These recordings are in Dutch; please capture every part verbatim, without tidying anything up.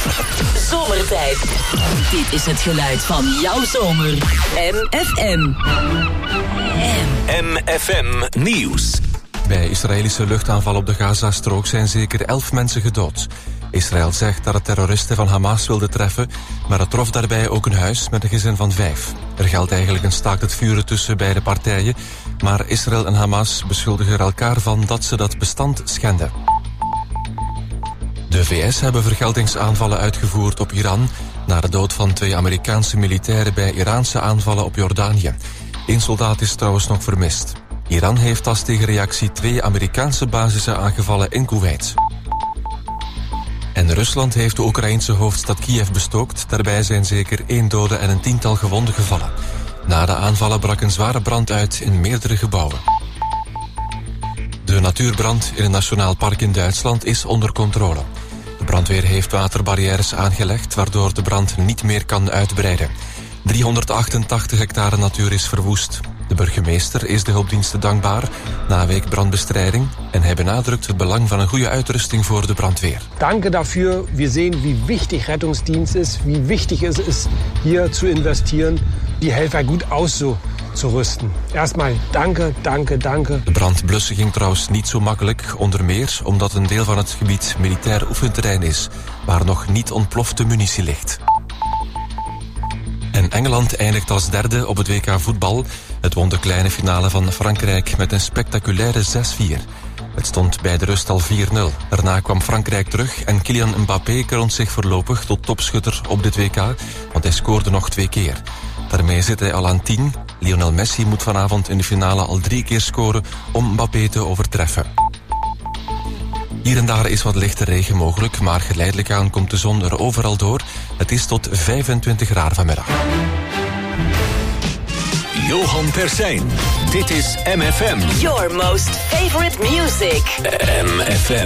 Zomertijd. Dit is het geluid van jouw zomer. M F M. M F M Nieuws. Bij Israëlische luchtaanval op de Gazastrook zijn zeker elf mensen gedood. Israël zegt dat het terroristen van Hamas wilde treffen, maar het trof daarbij ook een huis met een gezin van vijf. Er geldt eigenlijk een staakt het vuren tussen beide partijen, maar Israël en Hamas beschuldigen er elkaar van dat ze dat bestand schenden. De V S hebben vergeldingsaanvallen uitgevoerd op Iran na de dood van twee Amerikaanse militairen bij Iraanse aanvallen op Jordanië. Eén soldaat is trouwens nog vermist. Iran heeft als tegenreactie twee Amerikaanse basissen aangevallen in Kuwait. En Rusland heeft de Oekraïense hoofdstad Kiev bestookt. Daarbij zijn zeker één dode en een tiental gewonden gevallen. Na de aanvallen brak een zware brand uit in meerdere gebouwen. De natuurbrand in een nationaal park in Duitsland is onder controle. De brandweer heeft waterbarrières aangelegd, waardoor de brand niet meer kan uitbreiden. driehonderdachtentachtig hectare natuur is verwoest. De burgemeester is de hulpdiensten dankbaar na een week brandbestrijding en hij benadrukt het belang van een goede uitrusting voor de brandweer. Danke dafür. Wir sehen, wie wichtig Rettungsdienst ist, wie wichtig es ist, hier zu investieren, die Helfer gut auszurüsten. Erstmal danke, danke, danke. De brandblussen ging trouwens niet zo makkelijk, onder meer omdat een deel van het gebied militair oefenterrein is, waar nog niet ontplofte munitie ligt. En Engeland eindigt als derde op het W K voetbal. Het won de kleine finale van Frankrijk met een spectaculaire zes vier. Het stond bij de rust al vier nul. Daarna kwam Frankrijk terug en Kylian Mbappé kroont zich voorlopig tot topschutter op dit W K, want hij scoorde nog twee keer. Daarmee zit hij al aan tien. Lionel Messi moet vanavond in de finale al drie keer scoren om Mbappé te overtreffen. Hier en daar is wat lichte regen mogelijk, maar geleidelijk aan komt de zon er overal door. Het is tot vijfentwintig graden vanmiddag. Johan Persijn. Dit is M F M. Your most favorite music. M F M.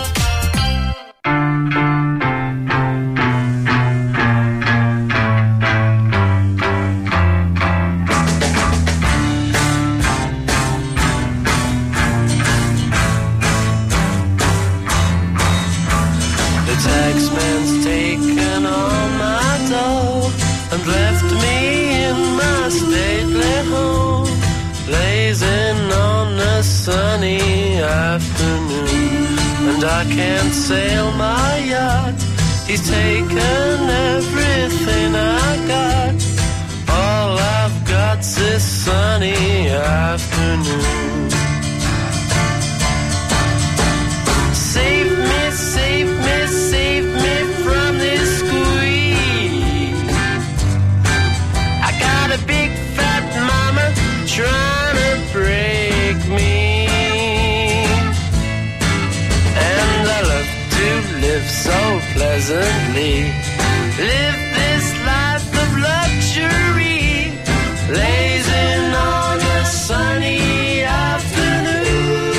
I can't sail my yacht. He's taken everything I got. All I've got's this sunny afternoon. Save me, save me, save me from this squeeze. I got a big fat mama trying to break me. Live so pleasantly, live this life of luxury, blazing on a sunny afternoon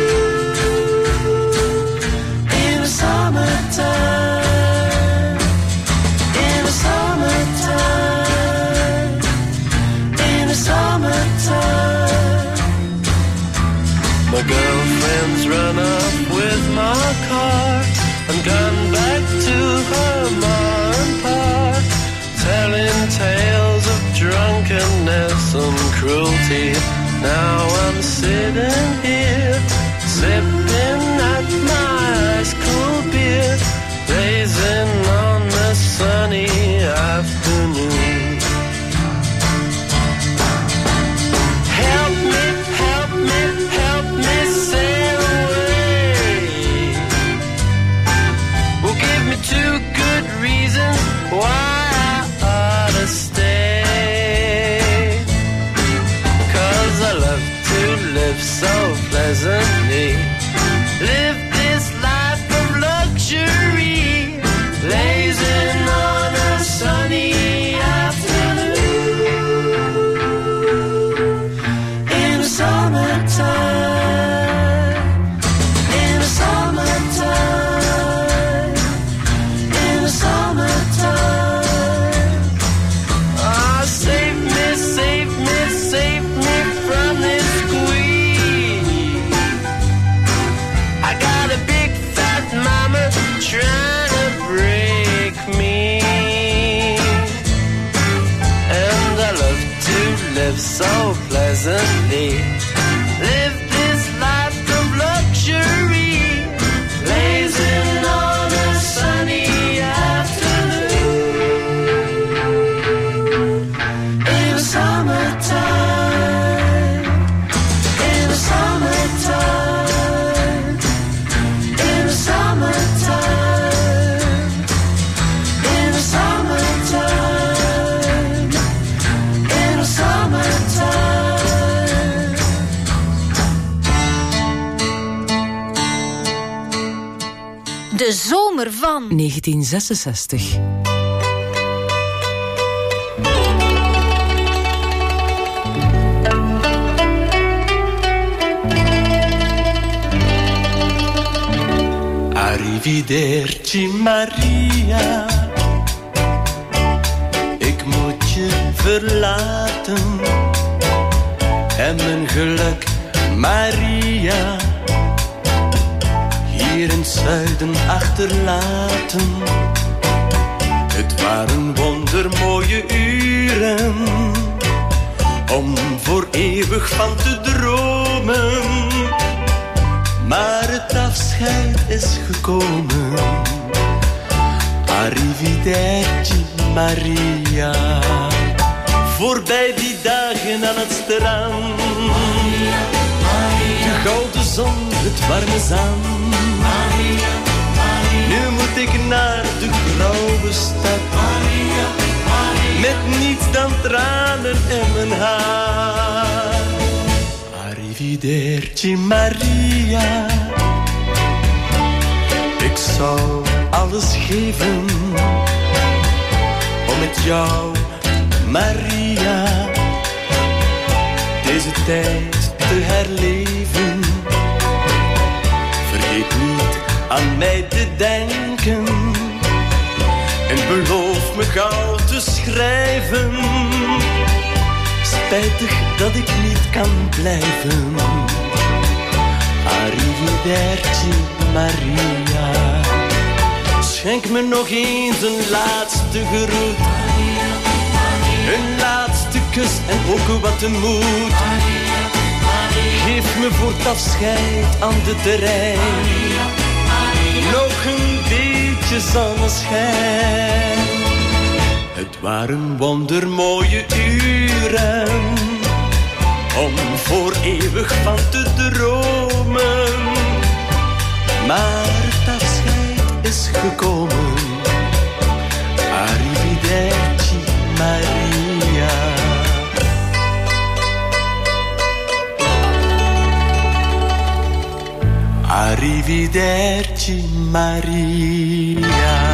in the summertime, in the summertime, in the summertime. My girlfriend's run up with my car and gone back to her ma and pa, telling tales of drunkenness and cruelty. Now I'm sitting here, sipping at my ice cold beer, blazing on the sunny afternoon. Help me, help me, help me sail away. Give me two good reasons why I ought to stay. 'Cause I love to live so day. Live this life of luxury, blazing on a sunny afternoon. In the summertime, in the summertime, in the summertime, in the summertime, in the summertime. De zomer van negentien zesenzestig. Arrivederci Maria, ik moet je verlaten en mijn geluk Maria hier in het zuiden achterlaten. Het waren wondermooie uren om voor eeuwig van te dromen, maar het afscheid is gekomen. Arrivederci Maria, voorbij die dagen aan het strand. Maria, Maria. De gouden zon, het warme zand. Maria, Maria. Nu moet ik naar de grauwe stad. Maria, Maria. Met niets dan tranen in mijn haar. Arrivederci Maria, ik zou alles geven om met jou, Maria, deze tijd te herleven. Vergeet niet aan mij te denken en beloof me gauw te schrijven. Spijtig dat ik niet kan blijven. Arrivederci Maria, schenk me nog eens een laatste groet, een laatste kus en ook wat de moed. Geef me voor het afscheid aan de terrein nog een beetje zonneschijn. Het waren wondermooie uren om voor eeuwig van te dromen, maar het afscheid is gekomen. Arrivederci Maria. Arrivederci Maria.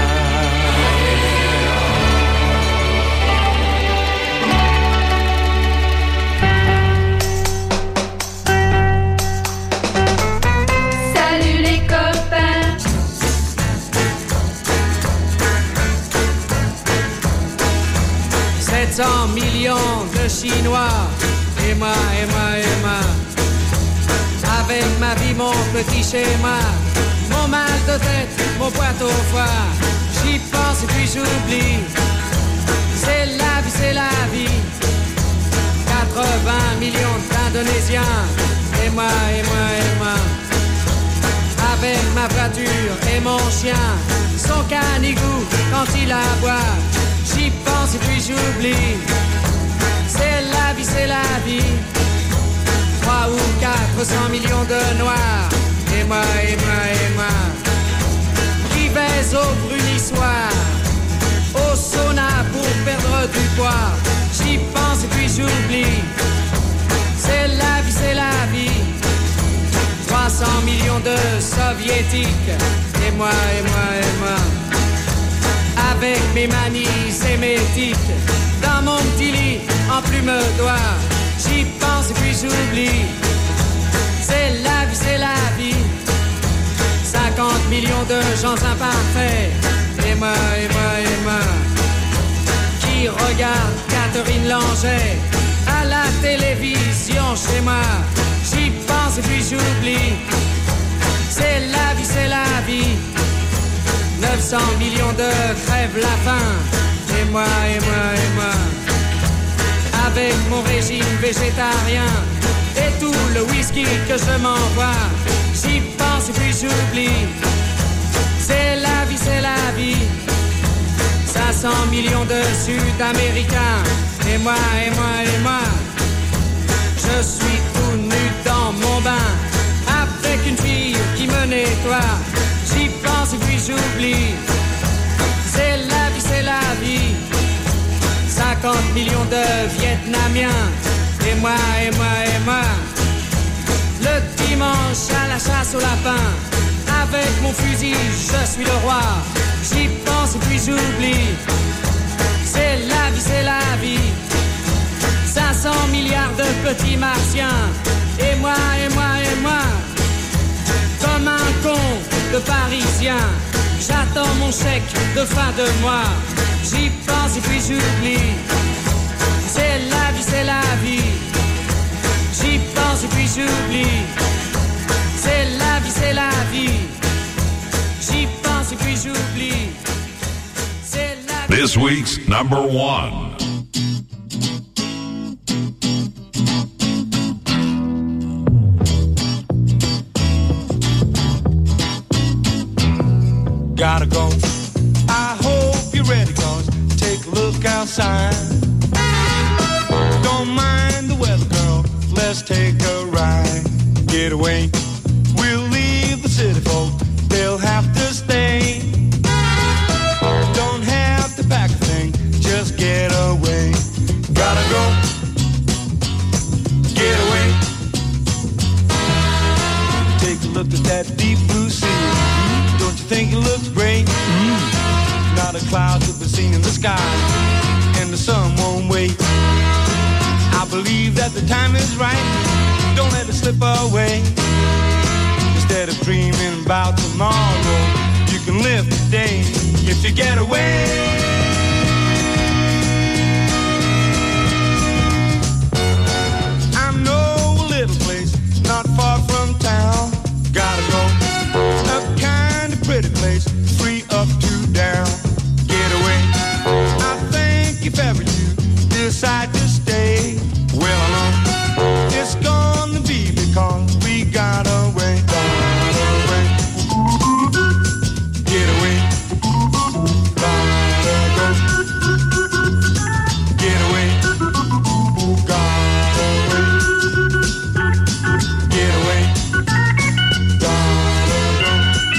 sept cents millions de Chinois, et moi, et moi, et moi. Avec ma vie, mon petit schéma, mon mal de tête, mon boîte au foie. J'y pense et puis j'oublie. C'est la vie, c'est la vie. quatre-vingts millions d'Indonésiens, et moi, et moi, et moi. Avec ma voiture et mon chien, son canigou quand il aboie. J'y pense et puis j'oublie. C'est la vie, c'est la vie. Trois ou quatre cents millions de noirs. Et moi, et moi, et moi, qui baise au brunissoir, au sauna pour perdre du poids. J'y pense et puis j'oublie. C'est la vie, c'est la vie. Trois cents millions de soviétiques. Et moi, et moi, et moi, avec mes manies et mes tics, dans mon petit lit en plume d'oie. J'y pense et puis j'oublie. C'est la vie, c'est la vie. Cinquante millions de gens imparfaits. Et moi, et moi, et moi, qui regarde Catherine Langer à la télévision chez moi. J'y pense et puis j'oublie. C'est la vie, c'est la vie. neuf cents millions de crèvent la faim. Et moi, et moi, et moi, avec mon régime végétarien et le whisky que je m'envoie. J'y pense et puis j'oublie. C'est la vie, c'est la vie. cinq cents millions de Sud-Américains. Et moi, et moi, et moi, je suis tout nu dans mon bain, avec une fille qui me nettoie. J'y pense et puis j'oublie. C'est la vie, c'est la vie. cinquante millions de Vietnamiens. Et moi, et moi, et moi, le dimanche à la chasse au lapin. Avec mon fusil, je suis le roi. J'y pense et puis j'oublie. C'est la vie, c'est la vie. cinq cents milliards de petits martiens. Et moi, et moi, et moi, comme un con de Parisien, j'attends mon chèque de fin de mois. J'y pense et puis j'oublie. C'est la vie, c'est la vie. J'y pense et puis j'oublie. C'est la vie, c'est la vie. J'y pense et puis j'oublie. C'est la vie. This week's number one. Gotta go. I hope you're ready, cause take a look outside. Don't mind the weather, girl, let's take a ride. Get away, we'll leave the city folk, they'll have to stay. Don't have to pack a thing, just get away. Gotta go, get away. Take a look at that deep blue sea. Don't you think it looks great? Mm. Not a cloud to be seen in the sky, and the sun won't wait. I believe that the time is right. Don't let it slip away. Instead of dreaming about tomorrow, you can live today if you get away. I know a little place not far from town. Gotta go. A kind of pretty place, free up to down. Get away. I think if ever you decide to stay, well, I know it's gonna be because we got away. Got away. Get away. Gotta go. Get away. Gotta away. Get away. Gotta go.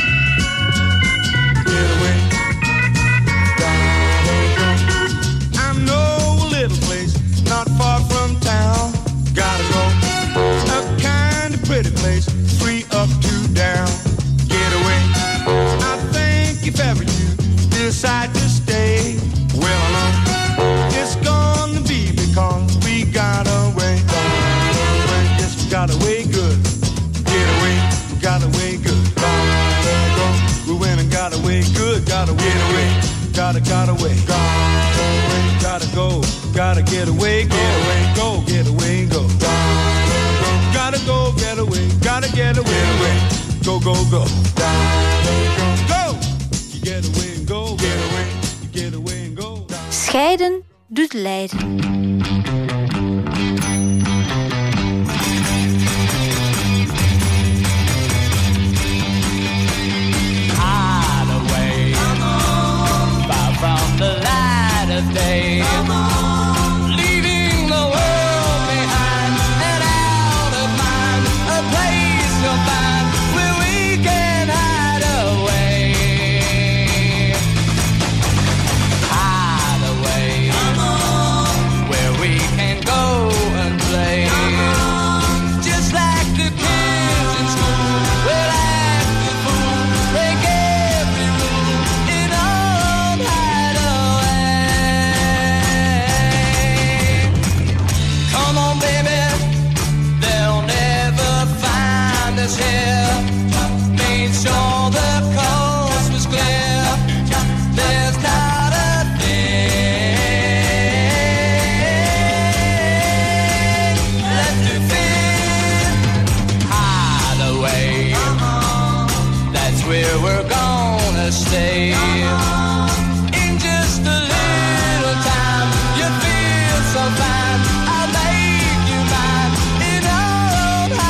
Get away. Gotta go. I know a little place not far from town. Gotta go. A kind of pretty place, free up to down. Get away. I think if ever you decide to stay, well, I know it's gonna be because we got away. Got away. Yes, we got away good. Get away. We got away good. Gotta go. We went and got away good. Gotta get away. Gotta, got away. Gotta away. Gotta go. Gotta get away. Get away. Go. Get away. Go. Gotta go. Get away. Gotta get away. Go, go, go. Go. You get away and go. Get away. You get away and go. Scheiden doet lijden. Hide away, far from the light of day. Leaving the world behind and out of mind. A place you'll find where we can hide away. Hide away, where we can go and play. Just like the kids in school, we'll act the fool, break every rule in our own hideaway. Come on, baby, they'll never find us here. Made sure the coast was clear. There's not a thing left to fear. Hide away, that's where we're gonna stay. In just a little time, you feel so fine. I'll make you mine in our own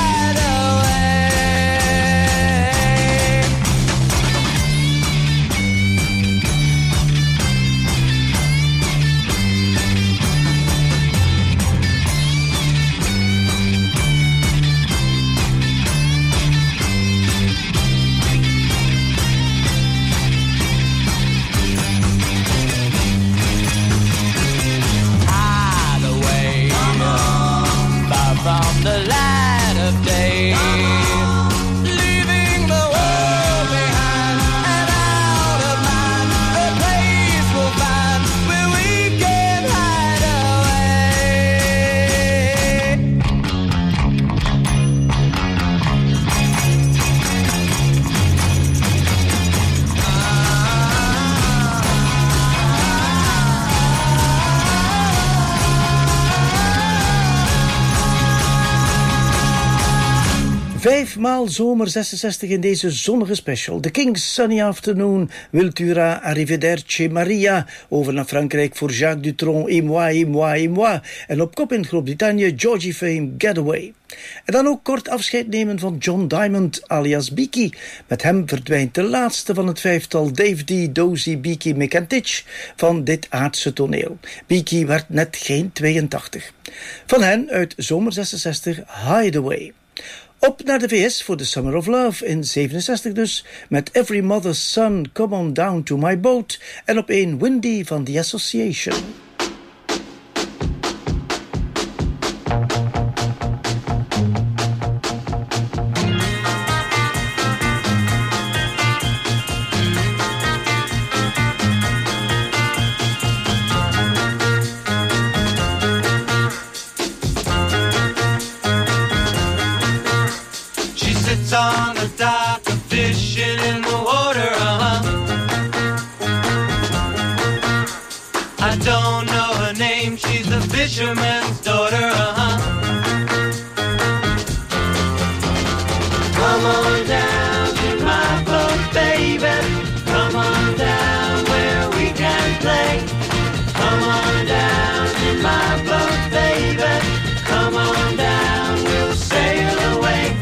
Vijfmaal zomer zesenzestig in deze zonnige special. The King's Sunny Afternoon, Wiltura, Arrivederci, Maria. Over naar Frankrijk voor Jacques Dutronc, Et moi, et moi, et moi. En op kop in Groot-Brittannië, Georgie Fame, Getaway. En dan ook kort afscheid nemen van John Diamond, alias Beaky. Met hem verdwijnt de laatste van het vijftal Dave D, Dozy, Beaky, McAntitch van dit aardse toneel. Beaky werd net geen tweeëntachtig. Van hen uit zomer zesenzestig, Hideaway. Op naar de V S voor The Summer of Love in zevenenzestig dus, met Every Mother's Son, Come On Down to My Boat, en op één Windy van The Association. On the dock, a fishing in the water, uh-huh. I don't know her name, she's the fisherman's daughter, uh-huh. Come on down to my boat, baby. Come on down where we can play. Come on down to my boat, baby. Come on down, we'll sail away.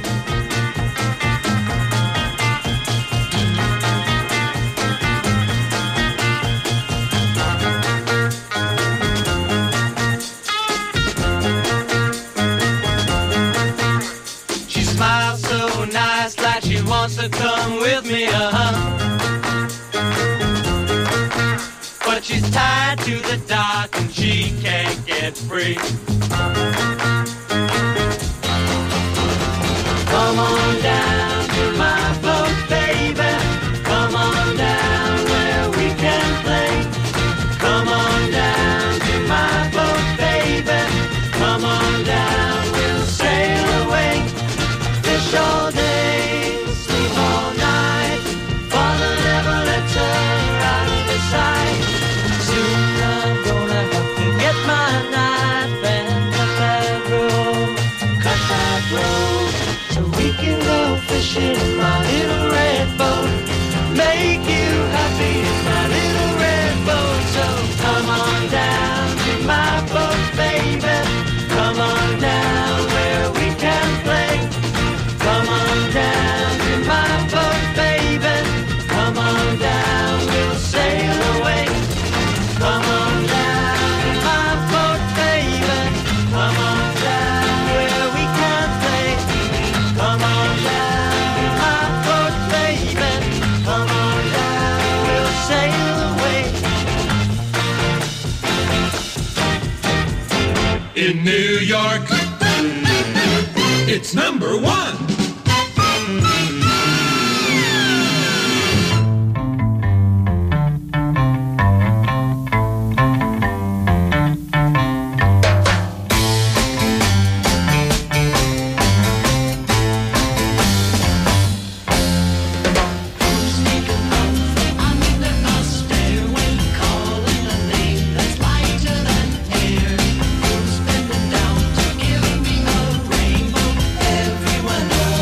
Wants to come with me, uh-huh. But she's tied to the dock and she can't get free. Come on down to my boat, baby. Come on down where we can play. Come on down to my boat, baby. Come on down, we'll sail away. Fish all day. Soon I'm gonna have to get my knife and cut that rope, cut that rope, so we can go fishing in my little red boat. Make you happy in my little red boat. So come on down to my boat, baby. Come on down where we can play. Come on down to my boat, baby. Come on down, we'll sail away. Come on down to my boat, baby. Come on down where we can play. Come on down to my boat, baby. Come on down, we'll sail away. In New York, it's number one. Everyone knows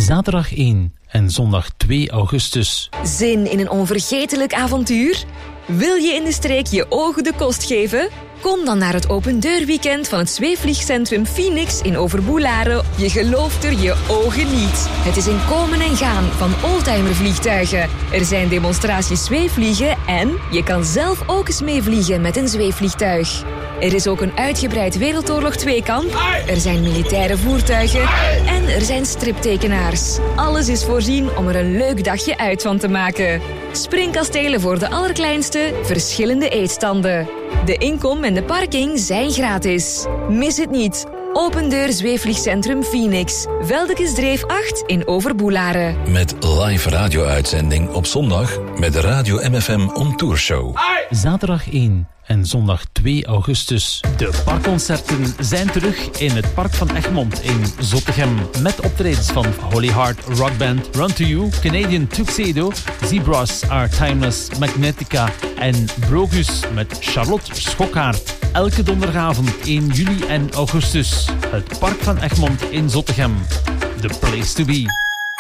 Zaterdag één en zondag twee augustus. Zin in een onvergetelijk avontuur? Wil je in de streek je ogen de kost geven? Kom dan naar het opendeurweekend van het zweefvliegcentrum Phoenix in Overboelaren. Je gelooft er je ogen niet. Het is een komen en gaan van oldtimervliegtuigen. Er zijn demonstraties zweefvliegen en je kan zelf ook eens meevliegen met een zweefvliegtuig. Er is ook een uitgebreid Wereldoorlog twee-kamp. Er zijn militaire voertuigen. En er zijn striptekenaars. Alles is voorzien om er een leuk dagje uit van te maken. Springkastelen voor de allerkleinste, verschillende eetstanden. De inkom en de parking zijn gratis. Mis het niet. Opendeur Zweefvliegcentrum Phoenix. Veldekesdreef acht in Overboelaren. Met live radio-uitzending op zondag met de Radio M F M On Tour Show. Zaterdag één en zondag twee augustus. De parkconcerten zijn terug in het Park van Egmond in Zottegem. Met optredens van Holy Heart Rockband, Run to You, Canadian Tuxedo, Zebras Are Timeless, Magnetica en Brogus met Charlotte Schokkaert. Elke donderdagavond één juli en augustus. Het Park van Egmond in Zottegem. The place to be.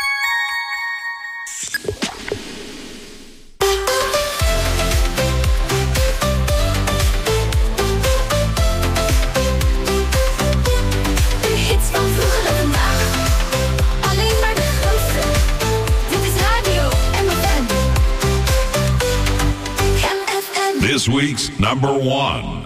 This week's number one.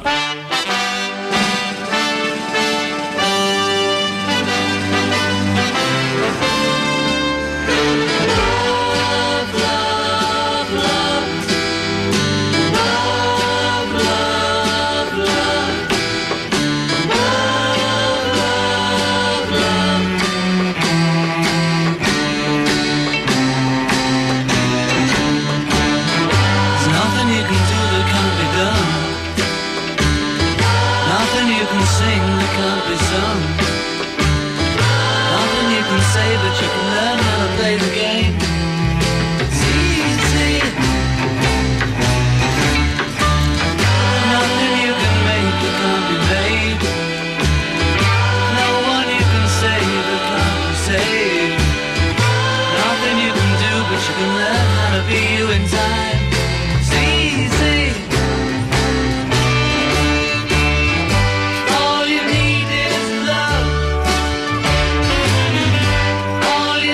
All you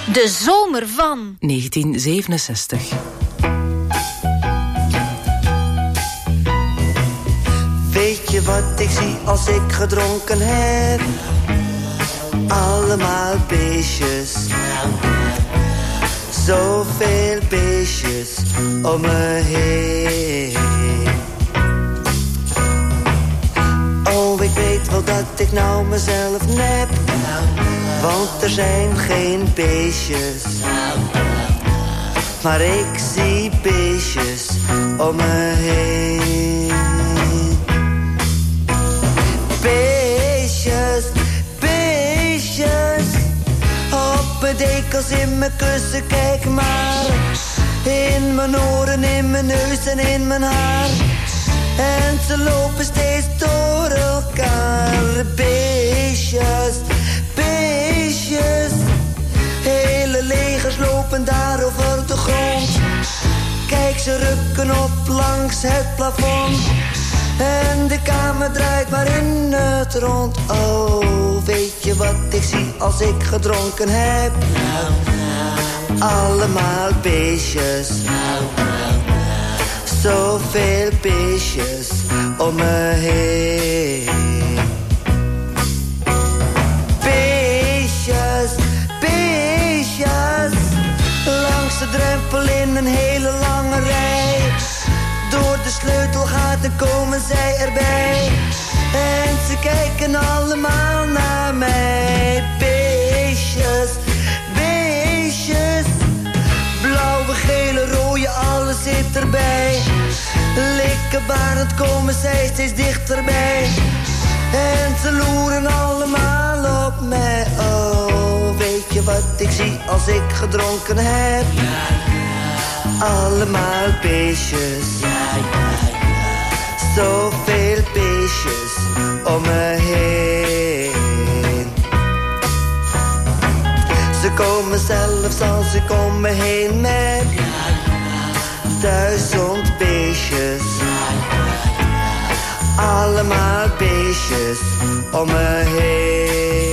De zomer van negentien zevenenzestig. Weet je wat ik zie als ik gedronken heb? Allemaal beestjes. Zoveel beestjes om me heen. Oh, ik weet wel dat ik nou mezelf nep. Want er zijn geen beestjes. Maar ik zie beestjes om me heen. Beestjes, beestjes. Op mijn dekels, in mijn kussen, kijk maar. In mijn oren, in mijn neus en in mijn haar. En ze lopen steeds door elkaar. Beestjes, beestjes. Hele legers lopen daar over de grond. Kijk, ze rukken op langs het plafond. En de kamer draait maar in het rond. Oh, weet je wat ik zie als ik gedronken heb? Allemaal beestjes. Zoveel beestjes om me heen. Beestjes, beestjes. Langs de drempel in een hele lange rij. Door de sleutelgaten komen zij erbij. En ze kijken allemaal naar mij. Beestjes, beestjes. Blauwe, gele, rode, alles zit erbij. Likkenbarend komen zij steeds dichterbij. En ze loeren allemaal op mij. Oh, weet je wat ik zie als ik gedronken heb? Allemaal beestjes. Zoveel beestjes om me heen. Ze komen zelfs als ik om me heen met duizend beestjes. Allemaal beestjes om me heen.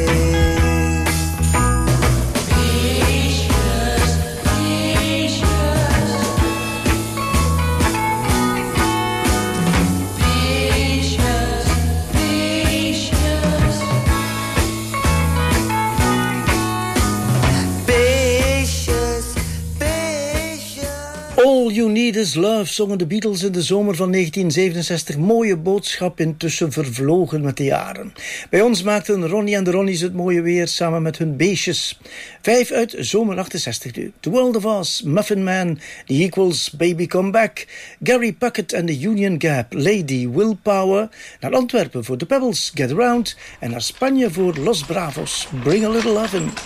All You Need Is Love zongen de Beatles in de zomer van negentien zevenenzestig. Mooie boodschap, intussen vervlogen met de jaren. Bij ons maakten Ronnie en de Ronnies het mooie weer samen met hun beestjes. Vijf uit zomer achtenzestig. The World of Oz, Muffin Man, The Equals, Baby Come Back, Gary Puckett en The Union Gap, Lady Willpower. Naar Antwerpen voor The Pebbles, Get Around. En naar Spanje voor Los Bravos, Bring a Little Love In.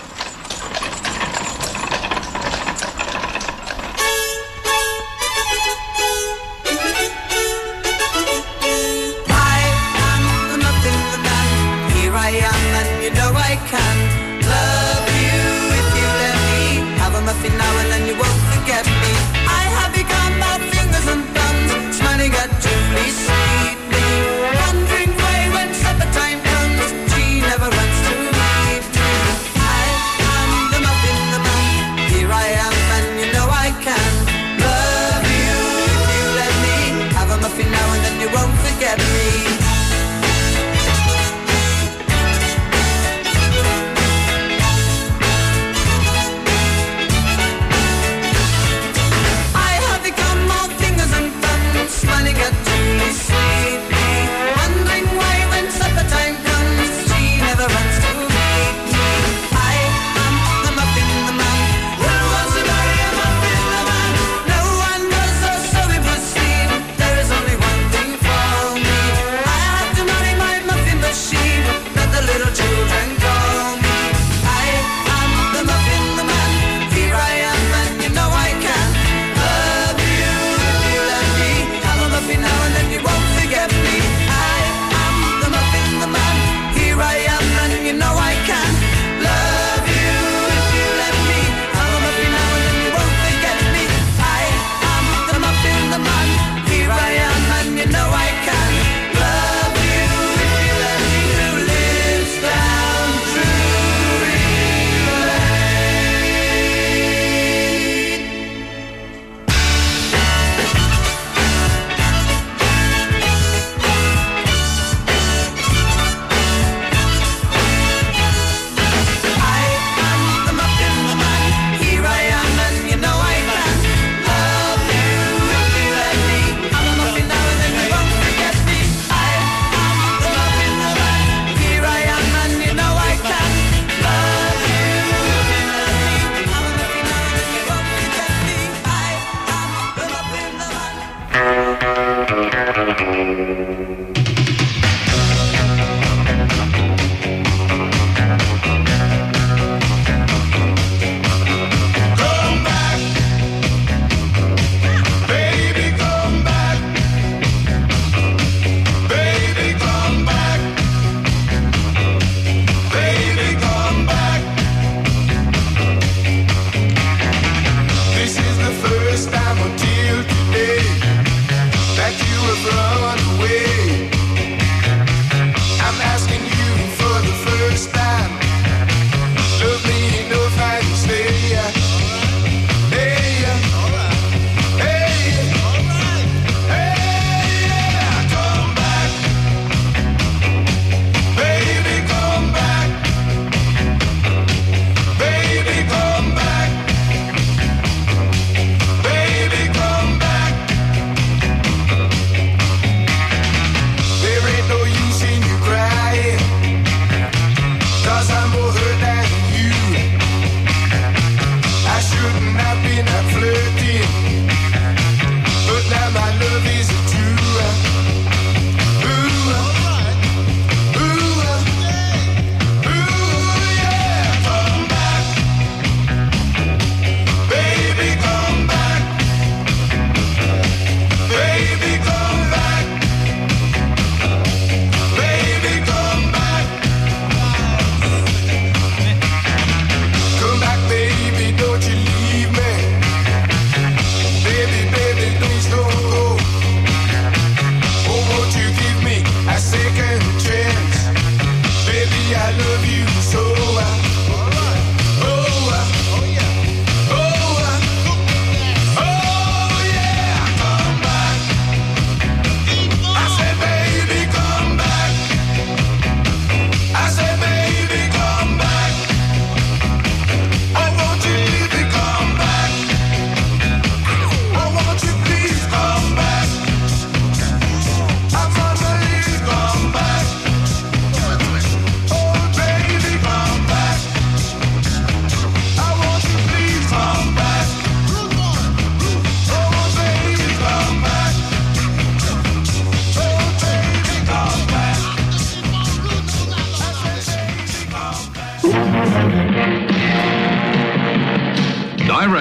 Wondering why when supper time comes, she never runs to meet me. I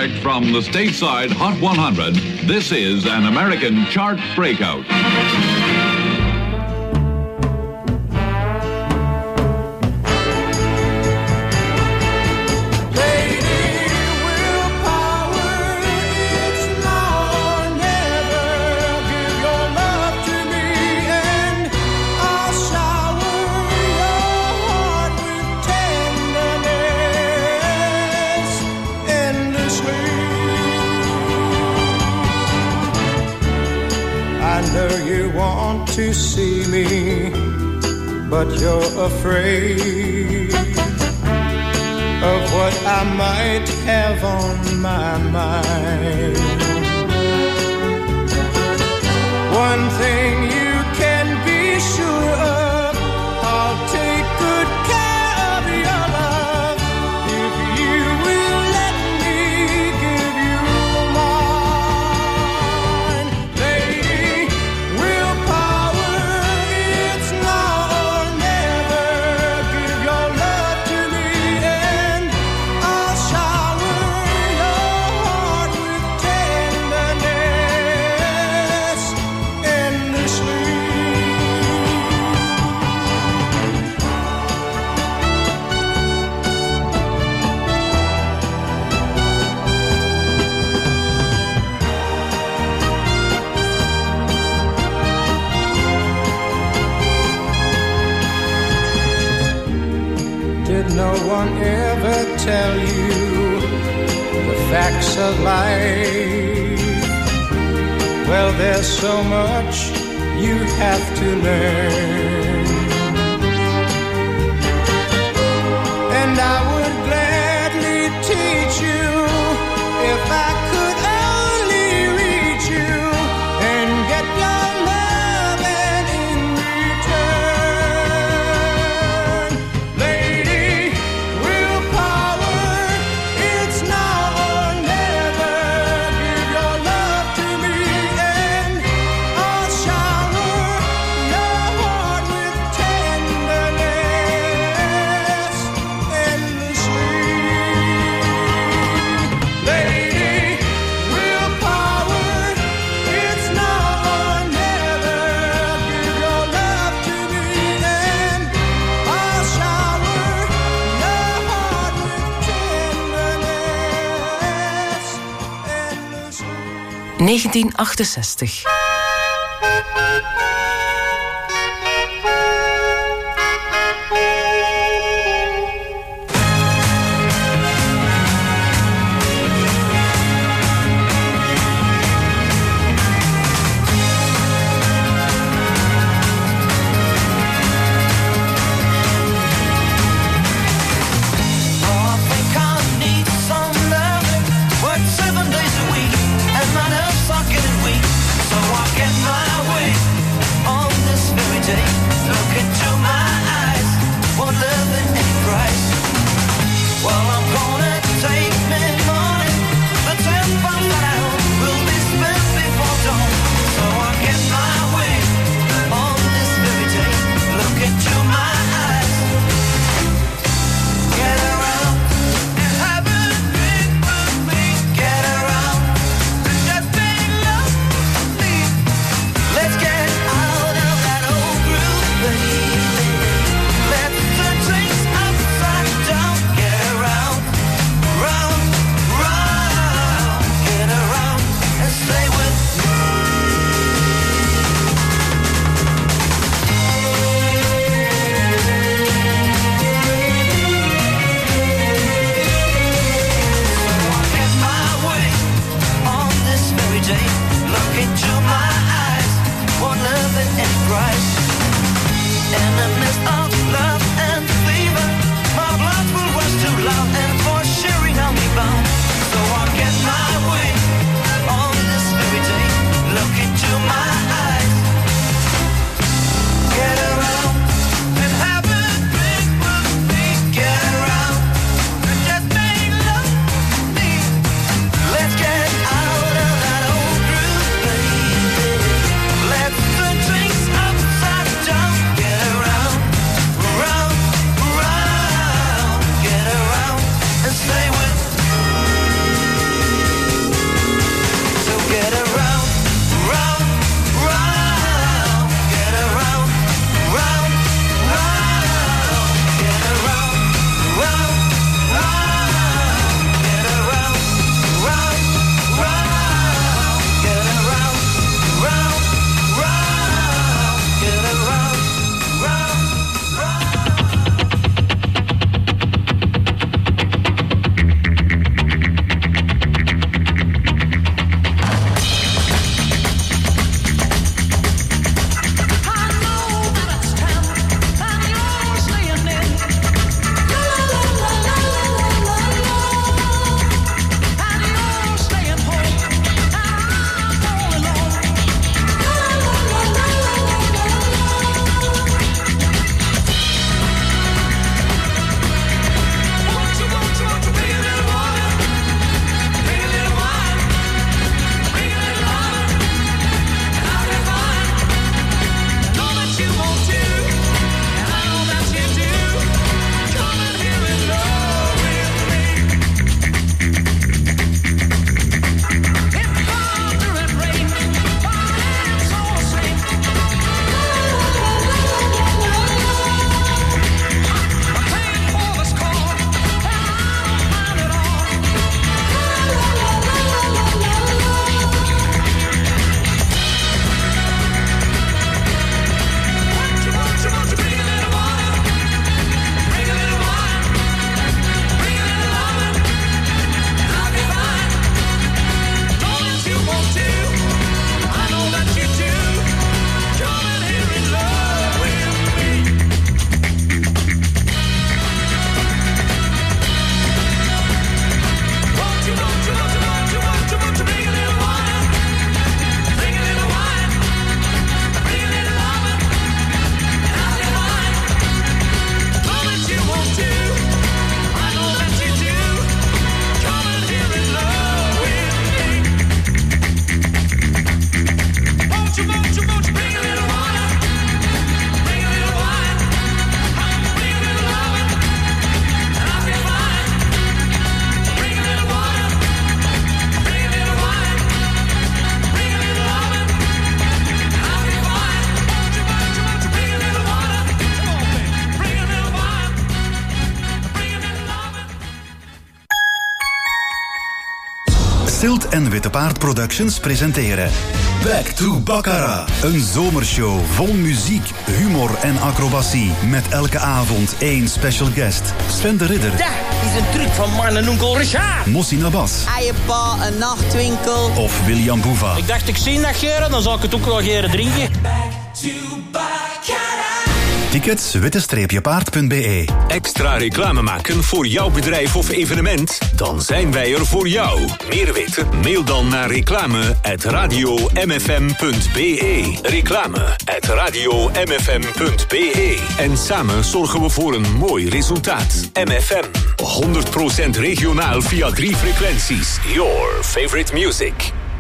Direct from the stateside Hot one hundred, this is an American chart breakout. To see me, but you're afraid of what I might have on my mind. One thing you can be sure of, I'll take good care of your love if you will let me give you mine. Lady, willpower, it's now or never. Give your love to me and I'll shower your heart with tenderness endlessly. Did no one ever tell you the facts of life? Well, there's so much you have to learn, and I would gladly teach you if I could only reach you and get your love and in return. Lady, willpower, it's now or never. Give your love to me and I'll shower your heart with tenderness endlessly. Lady, willpower, it's now or never. Give your love to me and I'll shower your heart with tenderness endlessly. negentien achtenzestig. Seven days a week, and my nerves are getting weak. So I Paard en Witte Paard Productions presenteren Back to Baccarat. Een zomershow vol muziek, humor en acrobatie. Met elke avond één special guest. Sven de Ridder. Dat is een truc van mijn onkel Richard. Mossi Nabas. Eiepa, een nachtwinkel. Of William Boeva. Ik dacht, ik zie dat geren, dan zal ik het ook wel geren drinken. Tickets witte-paard punt b e. Extra reclame maken voor jouw bedrijf of evenement? Dan zijn wij er voor jou. Meer weten? Mail dan naar reclame at radio m f m punt b e. Reclame at radio m f m punt b e. En samen zorgen we voor een mooi resultaat. M F M. honderd procent regionaal via drie frequenties. Your favorite music.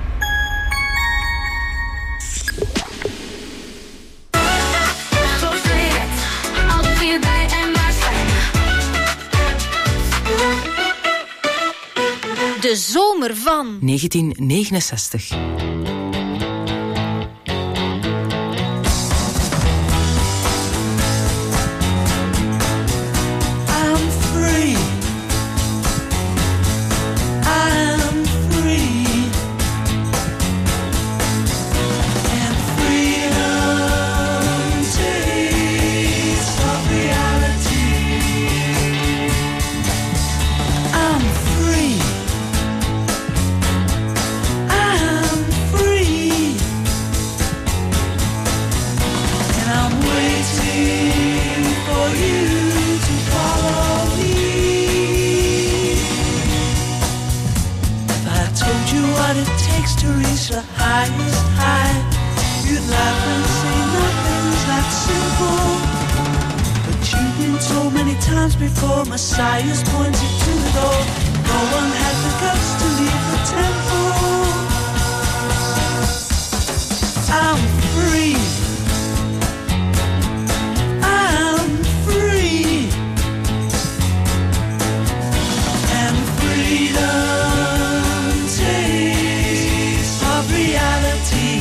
De zomer van negentien negenenzestig. Before Messiah's pointed to the door, no one had the guts to leave the temple. I'm free. I'm free. And freedom tastes of reality.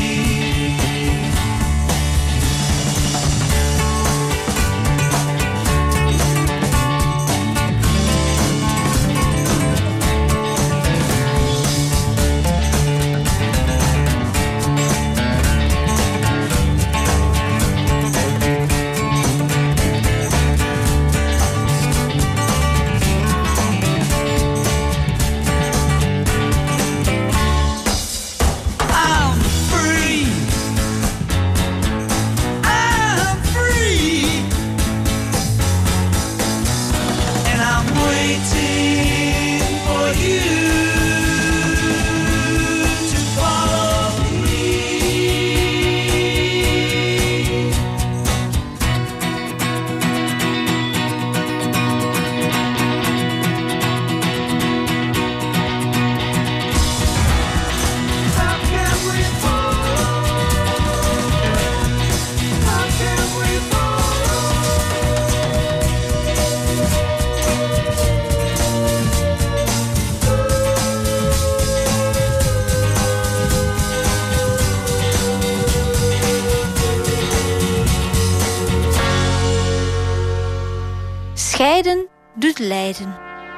Scheiden doet lijden.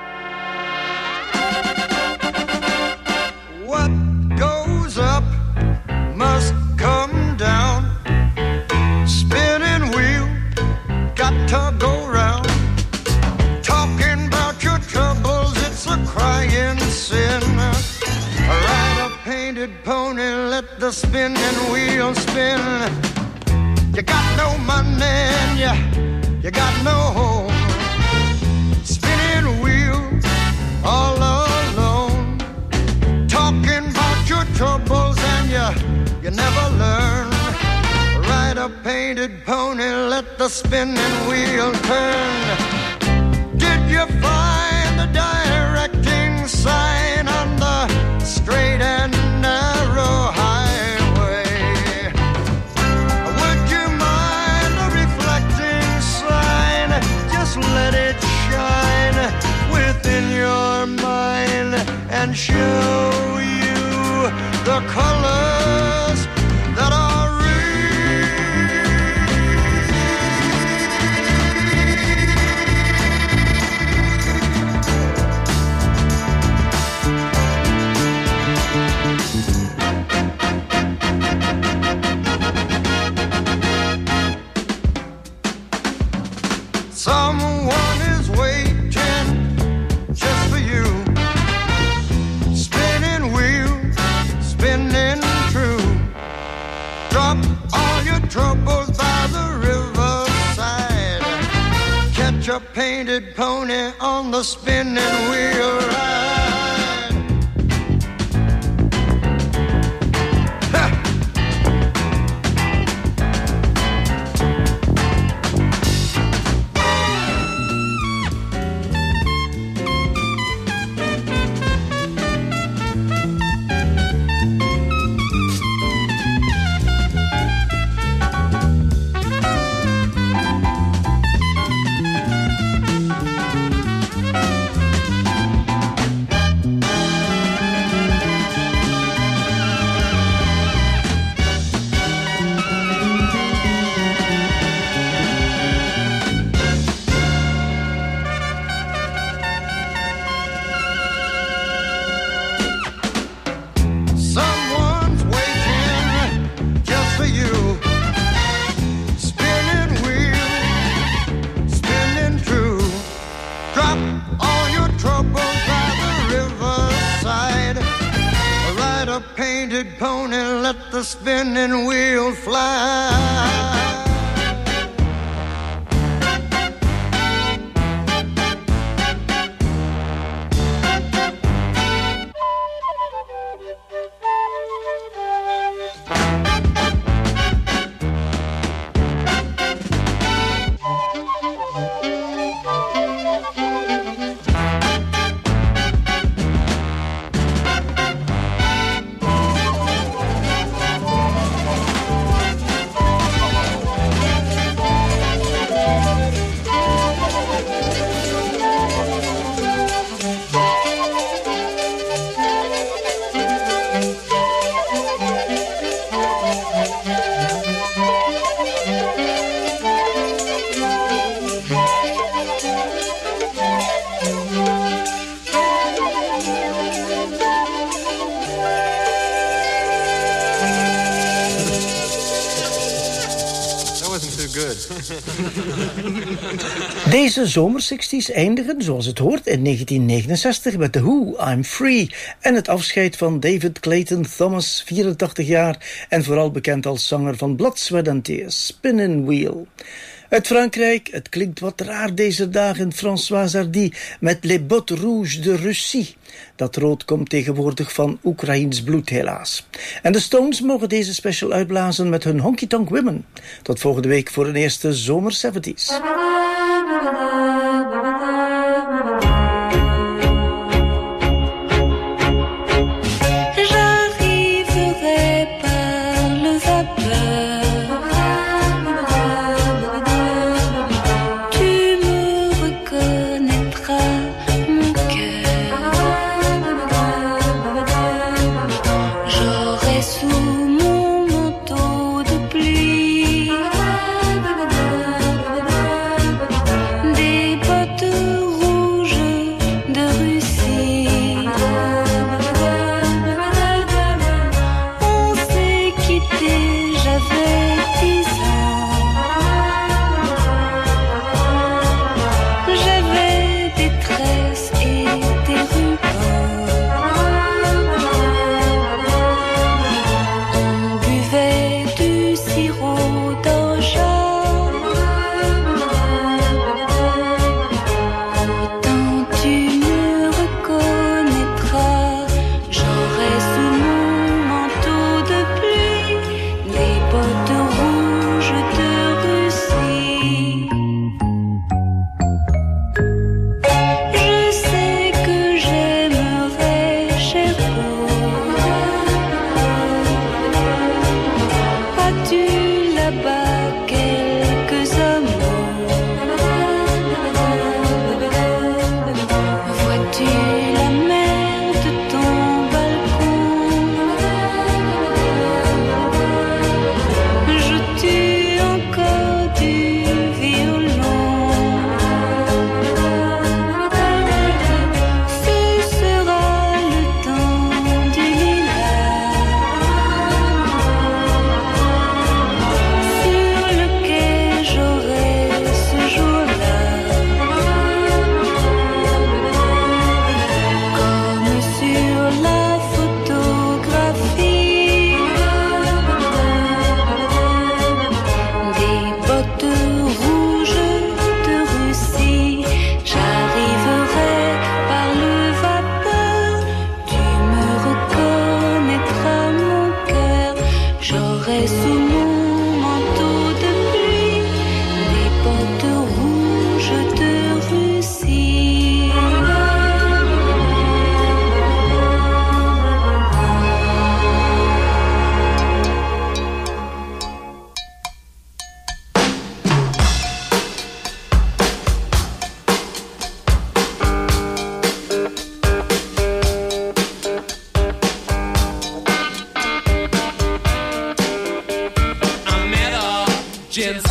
What goes up must come down. Spinning wheel, got to go round. Talking about your troubles, it's a crying sin. Ride a painted pony, let the spinning wheel spin. You got no money and you, you got no home. Spinning wheel, all alone. Talking about your troubles and you, you never learn. Ride a painted pony, let the spinning wheel turn. Did you find the directing sign on the straight and narrow highway? Would you mind the reflecting sign? Just let it shine within your mind and show you the colors that are real. troubles by the riverside. Catch a painted pony on the spinning wheel ride. The spinning wheel fly. Deze zomersixties eindigen, zoals het hoort, in negentien negenenzestig met The Who, I'm Free, en het afscheid van David Clayton Thomas, vierentachtig jaar, en vooral bekend als zanger van Blood, Sweat and Tears, Spinning Wheel. Uit Frankrijk, het klinkt wat raar deze dagen, François Hardy met Les Bottes Rouges de Russie. Dat rood komt tegenwoordig van Oekraïens bloed, helaas. En de Stones mogen deze special uitblazen met hun Honky Tonk Women. Tot volgende week voor een eerste Zomer zeventies. Sous mon manteau de pluie, gents